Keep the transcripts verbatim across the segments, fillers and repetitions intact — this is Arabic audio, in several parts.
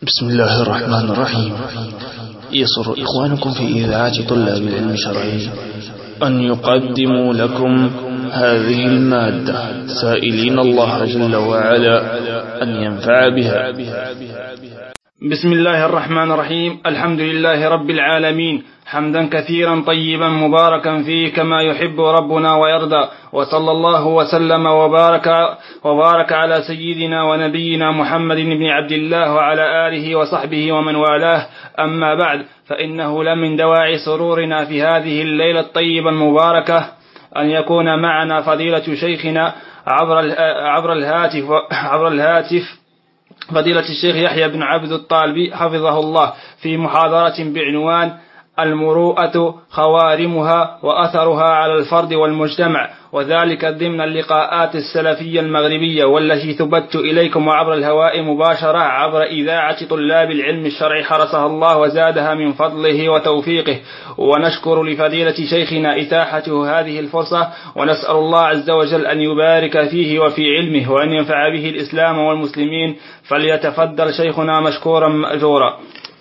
بسم الله الرحمن الرحيم. يسر إخوانكم في إذاعة طلاب العلم الشرعي أن يقدموا لكم هذه المادة سائلين الله جل وعلا أن ينفع بها. بسم الله الرحمن الرحيم. الحمد لله رب العالمين، حمدا كثيرا طيبا مباركا فيه كما يحب ربنا ويرضى، وصلى الله وسلم وبارك, وبارك على سيدنا ونبينا محمد بن عبد الله وعلى آله وصحبه ومن والاه. أما بعد، فإنه لمن دواعي سرورنا في هذه الليلة الطيبة المباركة أن يكون معنا فضيلة شيخنا عبر عبر الهاتف عبر الهاتف فضيلة الشيخ يحيى بن عبد الطالبي حفظه الله في محاضرة بعنوان المروءة خوارمها وأثرها على الفرد والمجتمع، وذلك ضمن اللقاءات السلفية المغربية والتي تبث إليكم عبر الهواء مباشرة عبر إذاعة طلاب العلم الشرعي حرسها الله وزادها من فضله وتوفيقه. ونشكر لفضيلة شيخنا إتاحته هذه الفرصة، ونسأل الله عز وجل أن يبارك فيه وفي علمه وأن ينفع به الإسلام والمسلمين. فليتفضل شيخنا مشكورا مأجورا.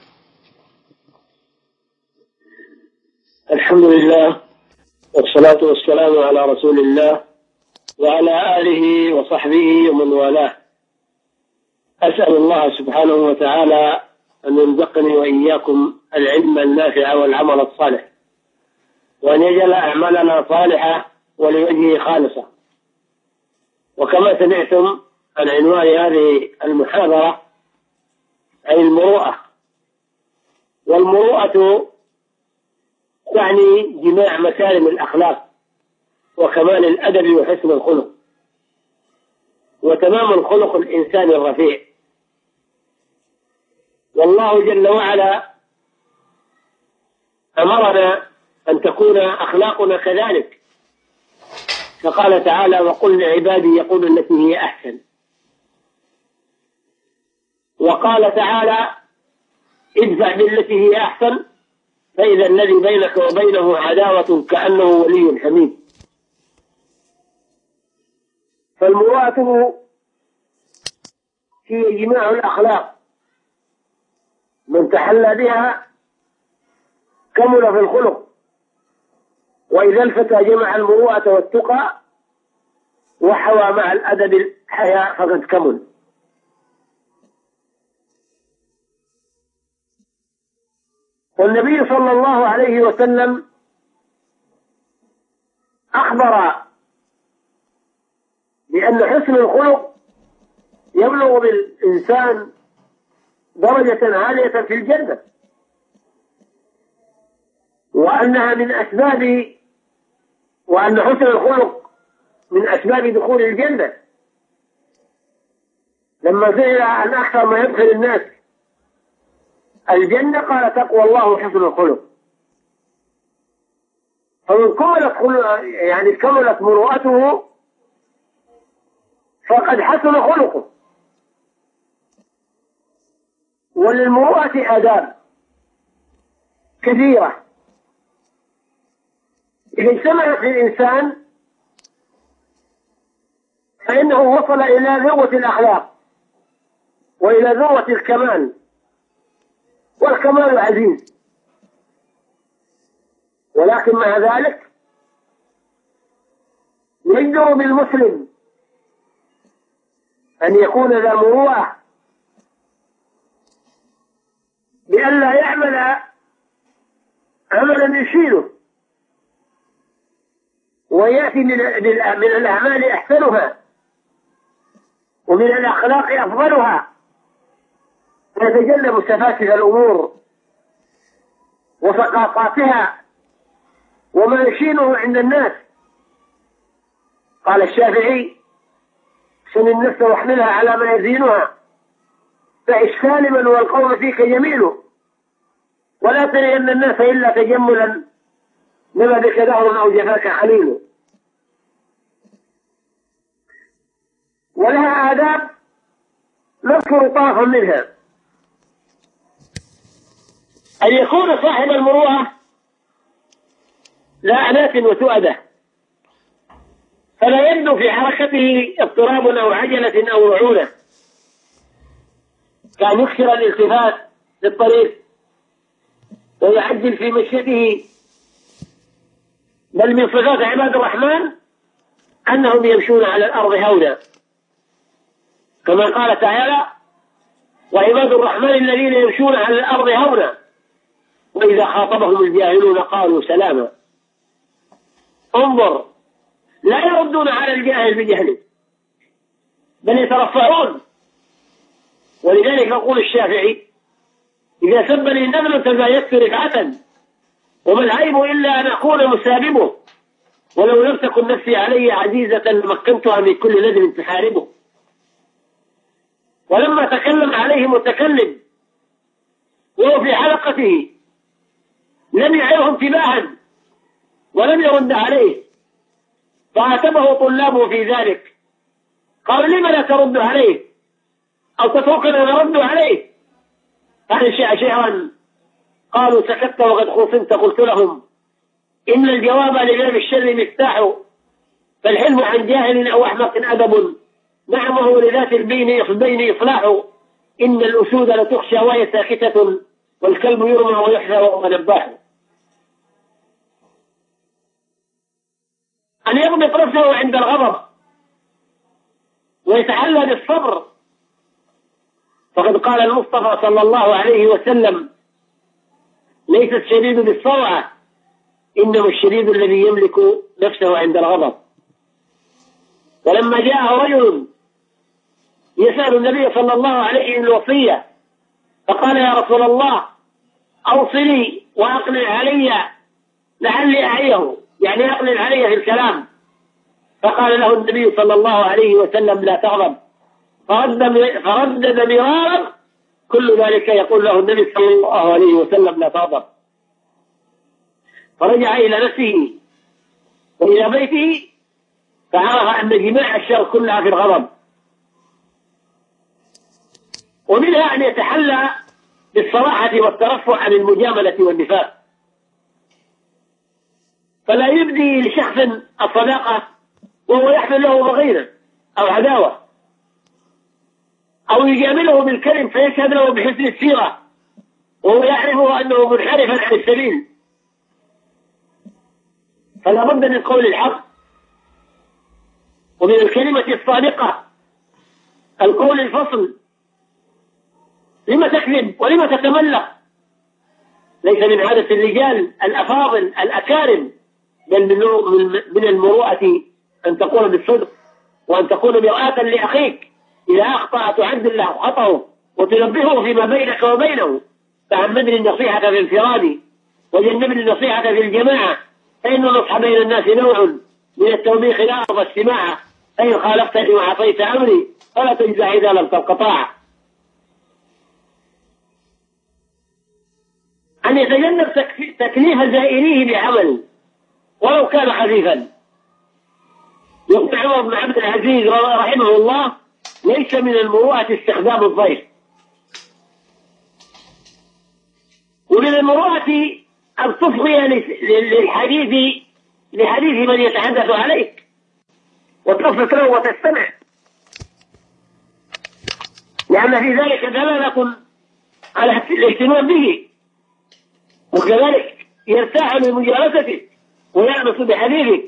الحمد لله والصلاة والسلام على رسول الله وعلى آله وصحبه ومن والاه. أسأل الله سبحانه وتعالى أن يرزقني وإياكم العلم النافع والعمل الصالح، وأن يجعل أعمالنا صالحة ولوجهه خالصة. وكما سمعتم عن عنوان هذه المحاضرة أي المروءة، والمروءة يعني جماع مكارم الأخلاق وكمال الأدب وحسن الخلق وتمام الخلق الإنسان الرفيع. والله جل وعلا أمرنا أن تكون أخلاقنا كذلك، فقال تعالى: وقل لعبادي يقول التي هي أحسن. وقال تعالى: ادفع بالتي هي أحسن فإذا الذي بينك وبينه عداوة كأنه ولي حميم. فالمروءة هي جماع الأخلاق، من تحلى بها كمل في الخلق، وإذا الفتى جمع المروءة والتقى وحوى مع الأدب الحياء فقد كمل. والنبي صلى الله عليه وسلم أخبر بأن حسن الخلق يبلغ بالإنسان درجة عالية في الجنة، وأنها من أسباب وأن حسن الخلق من أسباب دخول الجنة. لما سئل عن أكثر ما يدخل الناس الجنة قال: تقوى الله وحسن الخلق. فمن كملت يعني كملت مروءته فقد حسن خلقه. وللمروءة آداب كثيرة إذا اجتمعت في الإنسان فإنه وصل إلى ذروة الأخلاق وإلى ذروة الكمال، والكمال عزيز. ولكن مع ذلك يجدر بالمسلم أن يكون ذا مروءة بأن لا يعمل عملا يشيله، ويأتي من من الأعمال أحسنها ومن الأخلاق أفضلها، ويتجنب سفاسف الأمور وسقاطاتها وما يشينه عند الناس. قال الشافعي: سن النفس واحملها على ما يزينها، فعش سالما والقول فيك جميل، ولا ترين الناس إلا تجملا، لما بك دهر أو جفاك حليل. ولها آداب نذكر طرفا منها: أن يكون صاحب المروءة لا عنات وتؤدة، فلا يبدو في حركته اضطراب أو عجلة أو رعونة، كان يكثر الالتفات للطريق ويعجل في مشيته. بل من صفات عباد الرحمن أنهم يمشون على الأرض هونا، كما قال تعالى: وعباد الرحمن الذين يمشون على الأرض هونا وإذا خاطبهم الجاهلون قالوا سلاما. انظر، لا يردون على الجاهل بجهل بل يترفعون. ولذلك يقول الشافعي: إذا سبني النمل تزايدت رفعة وما العيب إلا أن أكون مساببه ولو لم تكن نفسي علي عزيزة لمكنتها من كل ندم تحاربه. ولما تكلم عليه متكلم وهو في حلقته لم يعره انتباها ولم يرد عليه، فعاتبه طلابه في ذلك، قال: لما لا ترد عليه أو تتركنا نرد عليه؟ فأنشأ شعرا قالوا: سكت وقد خصمت. قلت لهم: إن الجواب لباب الشر مفتاح، فالحلم عن جاهل أو أحمق أدب، نعم وهو لذات البين إصلاح. إن الأسود لتخشى وهي ساكتة، والكلب يرمى ويحذى وهو نباح. أن يضبط نفسه عند الغضب ويتحلى بالصبر، فقد قال المصطفى صلى الله عليه وسلم: ليس الشديد بالسرعة إنما الشديد الذي يملك نفسه عند الغضب. ولما جاءه رجل يسأل النبي صلى الله عليه وسلم الوصية فقال: يا رسول الله أوصني وأقنع علي لعلي أعيه، يعني أقنع علي في الكلام. فقال له النبي صلى الله عليه وسلم: لا تغضب. فردد مرارا، كل ذلك يقول له النبي صلى الله عليه وسلم: لا تغضب. فرجع إلى نفسه وإلى بيته فعرف أن جماع الشر كلها في الغضب، ومنها أن يتحلى بالصراحة والترفع عن المجاملة والنفاق، فلا يبدي لشخص الصداقة وهو يحمل له ضغينة أو عداوة، أو يجامله بالكلم فيشهد له بحسن السيرة وهو يعرفه أنه منحرفا عن السبيل. فلا بد من قول الحق ومن الكلمة الصادقة، القول الفصل. لما تكذب ولما تتملق؟ ليس من عادة الرجال الأفاضل الأكارم، بل من المروءة أن تقول بالصدق وأن تكون مرآة لأخيك إذا أخطأ تعدل له خطأه وتنبهه فيما بينك وبينه. تعمدني النصيحة في الانفراد وجنبني النصيحة في الجماعة، فإن النصح بين الناس نوع من التوبيخ لا أرضى السماعة، فإن خالفتني وعصيت أمري فلا تجزع إذا لم تلق طاعة. أن يتجنب تكليف زائريه بعمل ولو كان خفيفا. يقول عمر بن عبد العزيز رحمه الله: ليس من المروءة استخدام الضيف. ومن المروءة أن تصغي للحديث لحديث من يتحدث عليك وتصغي له وتستمع، لأن في ذلك دلالة على الاهتمام به، وكذلك يرتاح لمجالستك ويأنس بحديثك.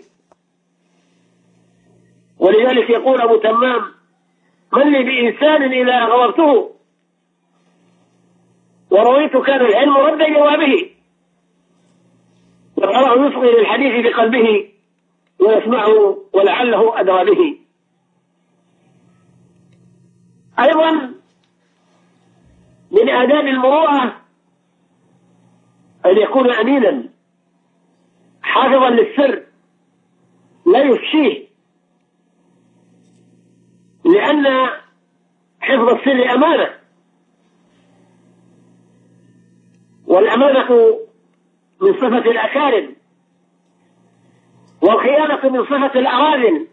ولذلك يقول أبو تمام: من لي بإنسان إذا غضبته ورويت كان العلم رد جوابه، وتراه يصغي للحديث بقلبه ويسمعه ولعله أدرى به. أيضا من آداب المروءة أن يكون أمينا حافظا للسر لا يفشيه، لأن حفظ السر أمانة، والأمانة من صفة الأكارم، والخيانة من صفة الأراذل.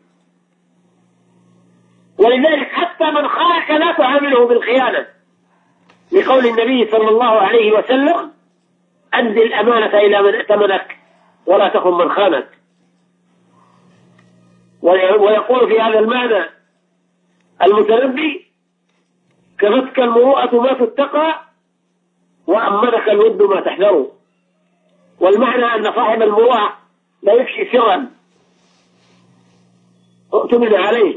ولذلك حتى من خانك لا تعامله بالخيانة، لقول النبي صلى الله عليه وسلم: أد الأمانة إلى من ائتمنك ولا تخن من خانك. ويقول في هذا المعنى المتنبي: كفتك المروءة ما تتقى، وأمنك الود ما تحذر. والمعنى أن صاحب المروءة لا يفشي سرا اؤتمن عليه.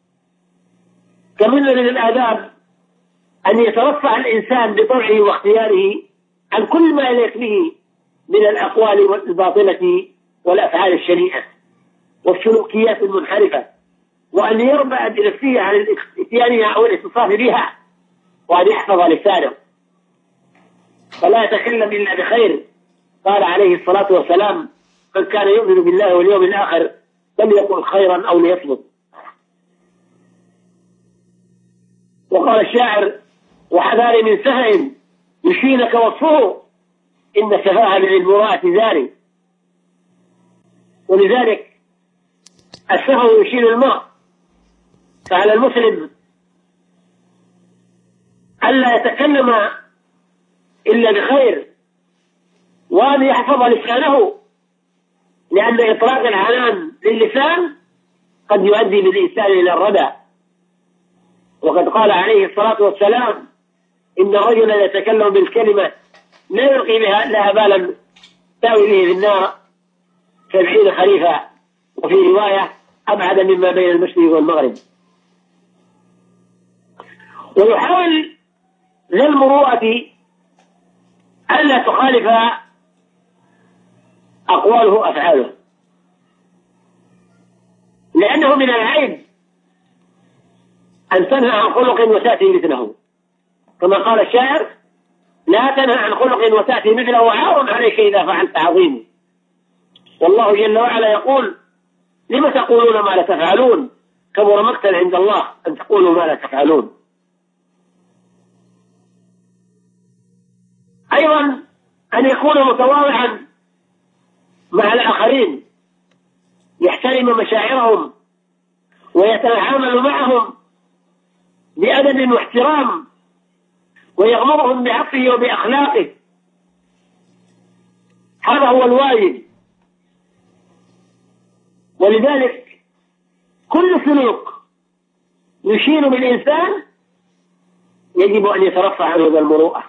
كمن من الآداب أن يترفع الإنسان بطبعه واختياره عن كل ما يليق به من الأقوال الباطلة والأفعال الشنيعة والسلوكيات المنحرفة، وأن يربع بنفسه عن الاتيان أو الاتصاف بها، وأن يحفظ لسانه فلا يتكلم إلا بخير. قال عليه الصلاة والسلام: من كان يؤمن بالله واليوم الآخر فليقل خيرا أو ليصمت. وقال الشاعر: وحذار من سهل يشينك وصفه، إن السفاهة من المروءة زاري. ولذلك السهو يشين المرء، فعلى المسلم ألا يتكلم إلا بخير، وأن يحفظ لسانه، لأن إطلاق العنان للسان قد يؤدي بالإنسان إلى الردى. وقد قال عليه الصلاة والسلام: إن رجلا يتكلم بالكلمة لا يلقي لها بالا تأوي به في النار سبعين خريفا، وفي رواية أبعد مما بين المشرق والمغرب. ويحاول ذا المروءة ألا تخالف أقواله أفعاله، لأنه من العيب أن تنهى عن خلق وتأتي مثله، كما قال الشاعر: لا تنهى عن خلق وتأتي مثله عار عليك إذا فعلت عظيم. والله جل وعلا يقول: لم تقولون ما لا تفعلون، كبر مقتا عند الله أن تقولوا ما لا تفعلون. أيضا أن يكون متواضعا مع الآخرين، يحترم مشاعرهم ويتعامل معهم بأدب واحترام، ويغمرهم بعفوه وبأخلاقه. هذا هو الواجب. ولذلك كل سلوك يشير بالإنسان يجب أن يترفع عنه المروءة،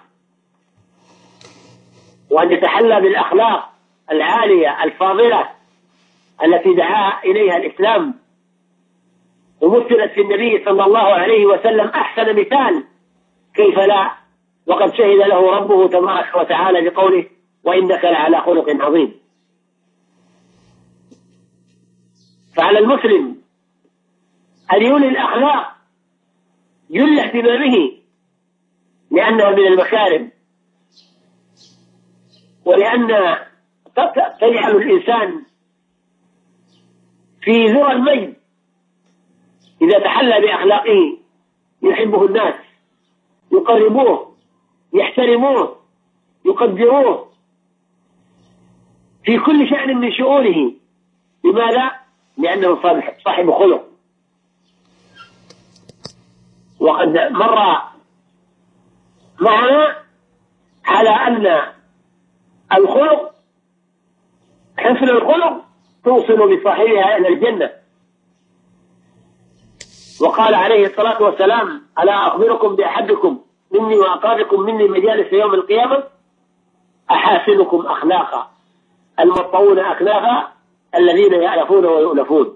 وأن يتحلى بالأخلاق العالية الفاضلة التي دعا إليها الإسلام، ومثلت في النبي صلى الله عليه وسلم أحسن مثال، كيف لا، وقد شهد له ربه تبارك وتعالى بقوله: وإنك لعلى خلق عظيم. فعلى المسلم أن يولي الأخلاق جل اهتمامه، لأنها من المكارم، ولأن تجعل الإنسان في ذرى المجد إذا تحلى بأخلاقه، يحبه الناس، يقربوه، يحترموه، يقدروه في كل شأن من شؤونه. لماذا؟ لأنه صاحب خلق. وقد مر معنا على أن الخلق، حسن الخلق توصل بصاحبها إلى الجنة. وقال عليه الصلاة والسلام: ألا أخبركم بأحدكم مني وأقربكم مني مجالس يوم القيامة؟ أحاسنكم أخلاقا المطؤون أكنافا الذين يألفون ويؤلفون.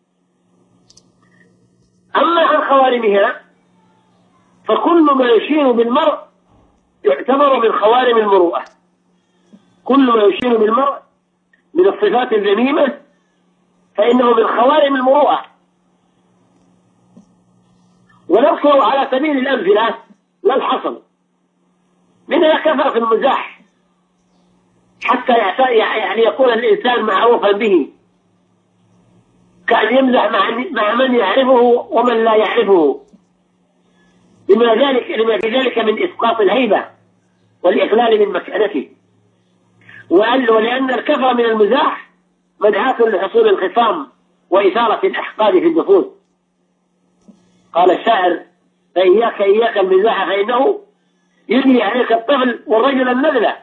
أما عن خوارمها فكل ما يشير بالمرء يعتبر من خوارم المروءة. كل ما يشير بالمرء من الصفات الذميمة فإنه من خوارم المروءة. ونذكر على سبيل الأمثلة لا الحصر، منها كثرة في المزاح حتى يعني يكون الإنسان معروفا به، كأن يمزح مع من يعرفه ومن لا يعرفه، لما ذلك لما في ذلك من إسقاط الهيبة والإقلال من مكانته. ولأن الكثرة من المزاح مدعاة لحصول الخصام وإثارة الأحقاد في النفوس. قال الشاعر: فإياك إياك المزاح فإنه يجري عليك الطفل والرجل النذلة،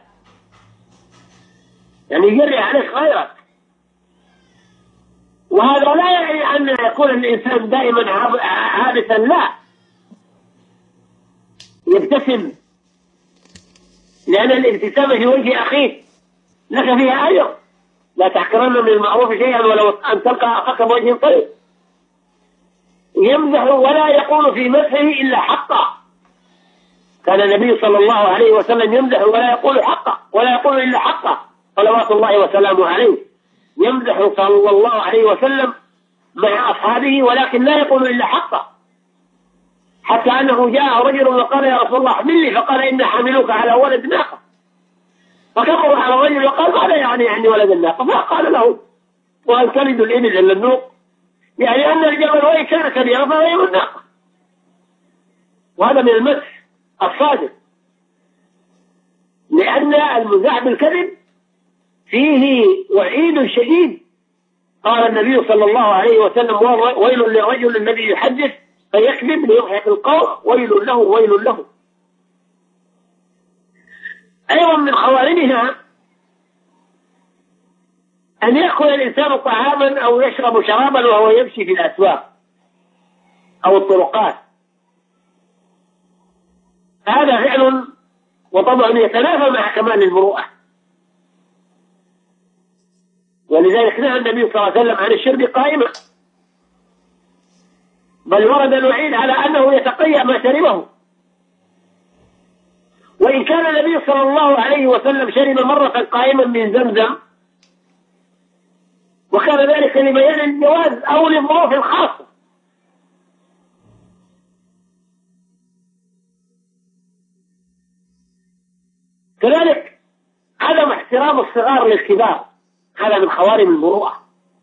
يعني يجري عليك غيرك. وهذا لا يعني أن يكون الإنسان دائما عابثا، لا، يبتسم، لأن الابتسامة في وجه أخيك لك فيها أجر. لا تحقرن من المعروف شيئا ولو أن تلقى أخاك بوجه طيب. يمزح ولا يقول في مدحه إلا حقا. كان النبي صلى الله عليه وسلم يمزح ولا يقول حقا، ولا يقول إلا حقا صلوات الله وسلامه عليه. يمزح صلى الله عليه وسلم مع أصحابه ولكن لا يقول إلا حقا، حتى أنه جاء رجل وقال يا رسول الله احملني، فقال إن حملوك على ولد ناقة. فكبر على الرجل وقال ماذا يعني يعني ولد الناقة؟ فقال له وهل تلد الإبل إلا النوق؟ يعني أن الجبل وإن كان كبيرا فهو يوم الناقة. وهذا من المدح الصادق، لأن المزاح بالكذب فيه وعيد شديد. قال النبي صلى الله عليه وسلم ويل للرجل الذي يحدث فيكذب ليضحك القوم، ويل له ويل له. أيضا من خوارمها أن يأكل الإنسان طعاما أو يشرب شرابا وهو يمشي في الأسواق أو الطرقات. هذا فعل وطبعا يتنافى مع كمال المروءة، ولذلك نهى النبي صلى الله عليه وسلم عن الشرب قائما، بل ورد الوعيد على أنه يتقيأ ما شربه. وإن كان النبي صلى الله عليه وسلم شرب مرة قائما من زمزم، وكان ذلك لبيان الجواز أو لظروف خاصة. كذلك عدم احترام الصغار للكبار، هذا من خوارم المروءة،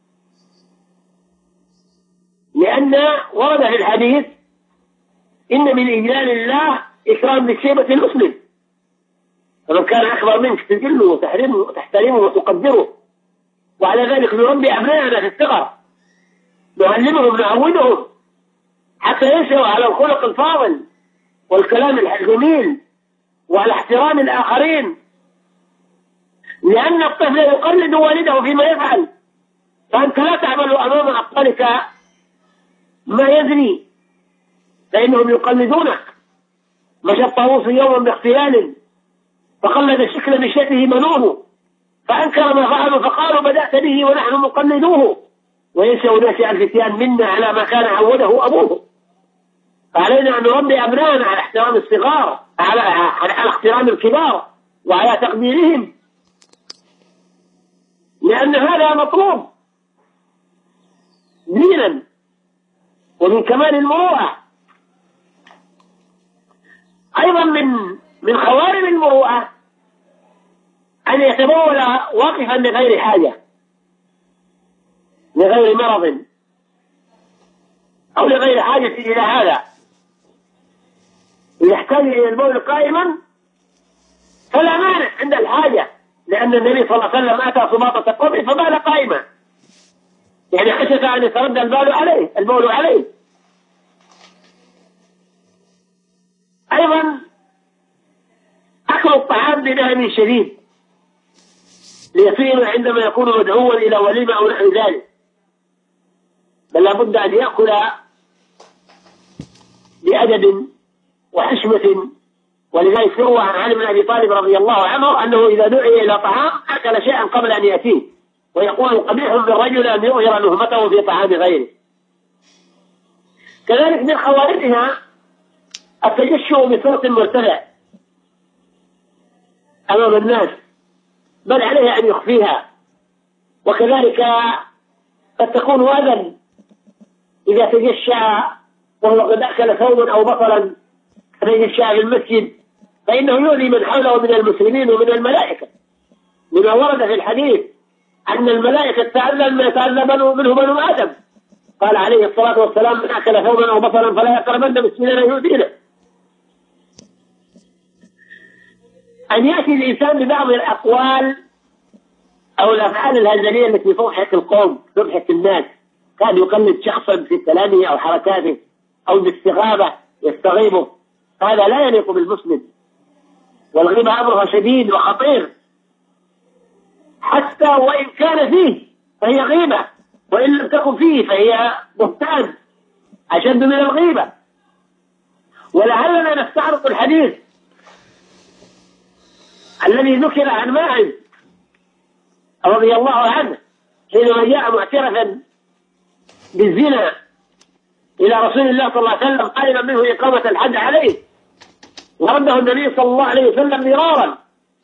لأن ورد في الحديث إن من إجلال الله إكرام بالشيبة المسلم، فمن كان أكبر منك تجله وتحرمه وتحترمه وتقدره. وعلى ذلك نربي أبنائنا في الصغر، نعلمهم نعودهم حتى ينشأوا على الخلق الفاضل والكلام الجميل وعلى احترام الآخرين، لأن الطفل يقلد والده فيما يفعل، فأنت لا تعمل أمام أطفالك ما يزني فإنهم يقلدونك. مشى الطاووس يوما باغتيال فقلد الشكل بشكله منوه، فأنكر ما فعلوا فقالوا بدأت به ونحن مقلدوه، وينشأ ناشئ الفتيان منا على ما كان عوده أبوه. فعلينا أن نربي أبنائنا على احترام الصغار، على على احترام الكبار وعلى تقديرهم، لأن هذا مطلوب دينا ومن كمال المروءة. أيضا من من خوارم المروءة أن يتبول واقفا لغير حاجة، لغير مرض أو لغير حاجة إلى هذا. يحتاج إلى البول قائما فلا مانع عند الحاجة، لأن النبي صلى الله عليه وسلم أتى صباطة قوم فبال قائما، يعني خشية أن يتردى البول عليه البول عليه. أيضا أكل الطعام بنهم شديد ليصير عندما يكون مدعوا إلى وليمة أو نحو ذلك، بل لابد أن يأكل بأدب وحشمة. ولذلك يروى عن علي بن أبي طالب رضي الله عنه أنه إذا دعي إلى طعام أكل شيئا قبل أن يأتيه، ويقول قبيح بالرجل أن يظهر نهمته في طعام غيره. كذلك من خوارمها التجشؤ بصوت مرتفع أمام الناس، بل عليه أن يخفيها. وكذلك قد تكون أذى إذا تجشأ وهو قد أكل ثوبا أو بصلا تجشأ في المسجد، فإنه يؤذي من حوله من المسلمين ومن الملائكة، لما ورد في الحديث أن الملائكة تعلم ما يتعلم منه بنو آدم. قال عليه الصلاة والسلام من أكل ثوبا أو بصلا فلا يقربن مسكينا يؤذينا. أن يأتي الإنسان ببعض الأقوال أو الأفعال الهزلية التي تضحك القوم تضحك الناس، كان يقلد شخصا في كلامه أو حركاته أو باستغابة يستغيبه، هذا لا يليق بالمسلم. والغيبة أمرها شديد وخطير، حتى وإن كان فيه فهي غيبة، وإن لم تكن فيه فهي بهتان أشد من الغيبة. ولعلنا نستعرض الحديث الذي ذكر عن ماعز رضي الله عنه حينما جاء معترفا بالزنا إلى رسول الله صلى الله عليه وسلم طالبا منه إقامة الحد عليه، ورده النبي صلى الله عليه وسلم مرارا،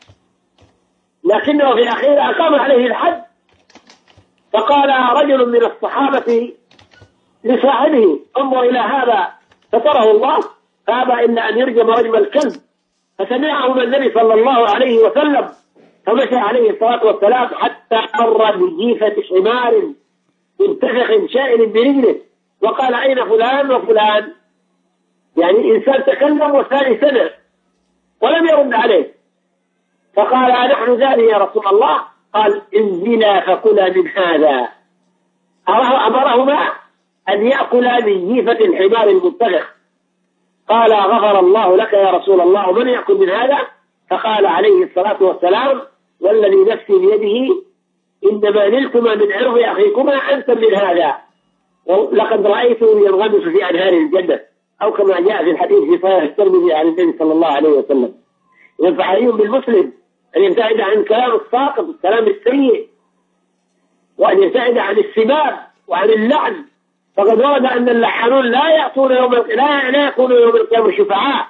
لكنه في الأخير أقام عليه الحد. فقال رجل من الصحابة لصاحبه: انظر إلى هذا ستره الله، فأبى إلا أن يرجم رجم الكلب. فسمعه النبي صلى الله عليه وسلم فمشى عليه الصلاة والسلام حتى مر بجيفة حمار منتفخ شائل برجله، وقال: أين فلان وفلان؟ يعني الإنسان تكلم والثاني سمع ولم يرد عليه. فقال: أنحن ذلك يا رسول الله؟ قال: انزلا فكلا من هذا. أمرهما أن يأكلا من جيفة الحمار المنتفخ. قال: غفر الله لك يا رسول الله، ومن يأكل من هذا؟ فقال عليه الصلاة والسلام: والذي نفسي بيده إنما نلتما من عرض أخيكما أنت من هذا، لقد رأيته ينغمس في أنهار الجنة، أو كما جاء في الحديث في صحيح الترمذي عن النبي صلى الله عليه وسلم. إذا فحري بالمسلم أن يبتعد عن كلام الساقط الكلام السيء، وأن يبتعد عن السباب وعن اللعن، فقد ورد أن اللعانون لا يأتون يوم لا لا يكونوا يوم القيامة شفعاء.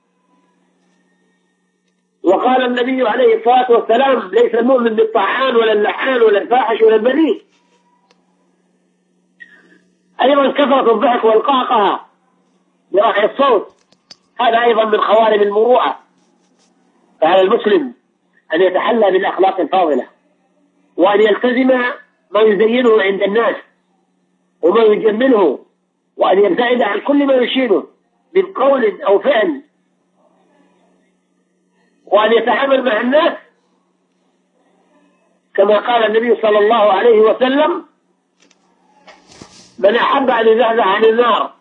وقال النبي عليه الصلاة والسلام: ليس المؤمن بالطعان ولا اللعان ولا الفاحش ولا البذيء. أيضا كثرة الضحك والقهقه برفع الصوت، هذا أيضا من خوارم المروءة. فعلى المسلم أن يتحلى بالأخلاق الفاضلة، وأن يلتزم ما يزينه عند الناس وما يجمله، وأن يبتعد عن كل ما يشينه من قول أو فعل، وأن يتعامل مع الناس كما قال النبي صلى الله عليه وسلم: من أحب أن يزحزح عن النار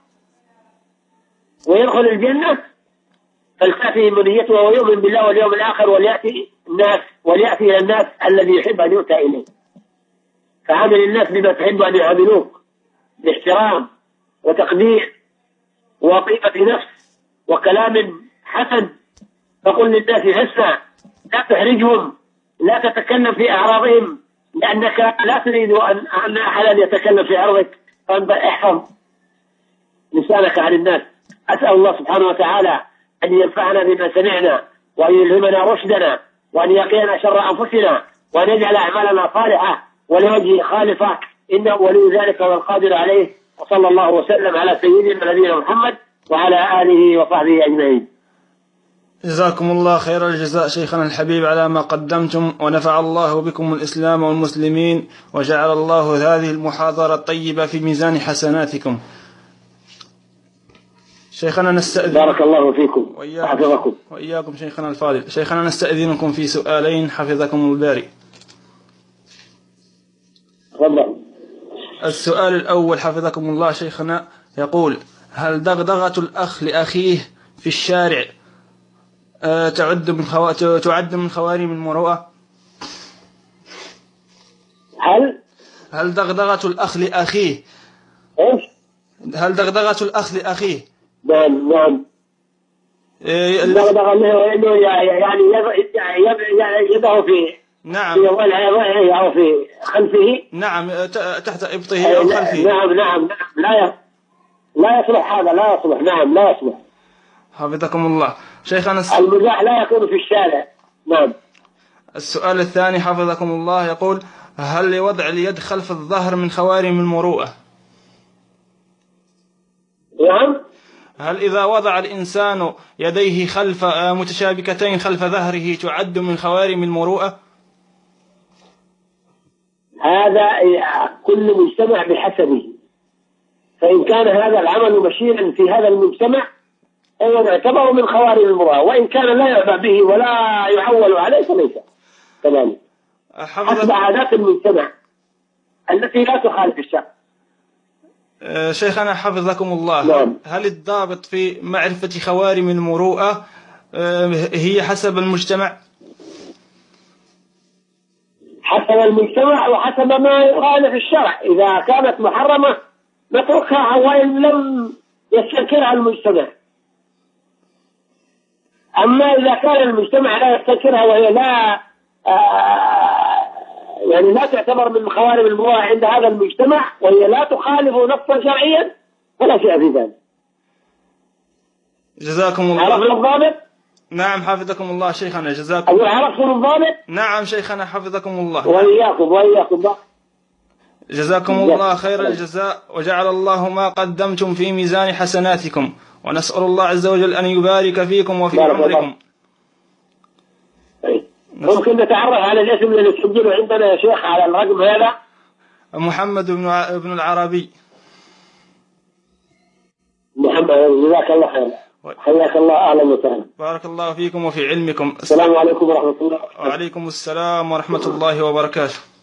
ويدخل الجنة فلتأتي منيته وهو يؤمن بالله واليوم الآخر، وليأتي الناس وليأتي إلى الناس الذي يحب أن يؤتى إليه. فعامل الناس بما تحب أن يعاملوك، باحترام وتقدير وطيبة نفس وكلام حسن. فقل للناس حسنا، لا تحرجهم، لا تتكلم في أعراضهم، لأنك لا تريد أن أن أحدا يتكلم في عرضك، فأنت احفظ لسانك عن الناس. أسأل الله سبحانه وتعالى أن ينفعنا بما سمعنا، وأن يلهمنا رشدنا، وأن يقينا شر أنفسنا، وأن يجعل أعمالنا صالحة ولوجهه خالصة، إنه ولي ذلك والقادر عليه. وصلى الله وسلم على سيدنا نبينا محمد وعلى آله وصحبه أجمعين. جزاكم الله خير الجزاء شيخنا الحبيب على ما قدمتم، ونفع الله بكم الإسلام والمسلمين، وجعل الله هذه المحاضرة الطيبة في ميزان حسناتكم. شيخنا نستأذن بارك الله فيكم وحفظكم وإياكم شيخنا الفاضل. شيخنا نستأذنكم في سؤالين حفظكم الباري. تفضل. السؤال الأول حفظكم الله شيخنا يقول: هل دغدغة الأخ لأخيه في الشارع أه تعد من خو... تعد من خوارم المروءة؟ هل هل دغدغة الأخ لأخيه إيش؟ هل دغدغة الأخ لأخيه نعم نعم إيه دغدغة له يعني يده في نعم في وضعه أو في خلفه، نعم تحت إبطه أو خلفه. نعم نعم نعم لا لا يصلح هذا، لا يصلح. نعم لا يصلح. حفظكم الله. شيخنا المزاح لا يكون في الشارع. نعم. السؤال الثاني حفظكم الله يقول: هل لوضع اليد خلف الظهر من خوارم المروءة؟ نعم. هل إذا وضع الإنسان يديه خلف متشابكتين خلف ظهره تعد من خوارم المروءة؟ هذا كل مجتمع بحسبه، فإن كان هذا العمل مشيرا في هذا المجتمع أيضا يعتبر من خوارم المروءة، وإن كان لا يعبأ به ولا يعول عليه فليس كذلك، حسب عادات المجتمع التي لا تخالف الشرع. شيخنا حفظكم الله، نعم. هل الضابط في معرفة خوارم المروءة هي حسب المجتمع؟ حسب المجتمع وحسب ما يخالف الشرع. إذا كانت محرمة نتركها وإن لم يستنكرها المجتمع، أما إذا كان المجتمع لا يفتكرها وهي لا آه يعني لا تعتبر من خوارم المروءة عند هذا المجتمع وهي لا تخالف نصا شرعيا فلا شيء في ذلك. جزاكم الله. عرفتم الضابط؟ نعم حفظكم الله شيخنا. جزاكم الله. عرفتم الضابط؟ نعم شيخنا حفظكم الله. وإياكم وإياكم. جزاكم الله خير الجزاء وجعل الله ما قدمتم في ميزان حسناتكم، ونسأل الله عز وجل أن يبارك فيكم وفي عمركم. ممكن نتعرف على الاسم اللي تسجله عندنا يا شيخ على الرقم هذا؟ محمد بن ابن العربي. محمد. جزاك الله خير. حياك الله. أهلا وسهلا. بارك الله فيكم وفي علمكم. السلام عليكم ورحمة الله. وعليكم السلام ورحمة الله وبركاته.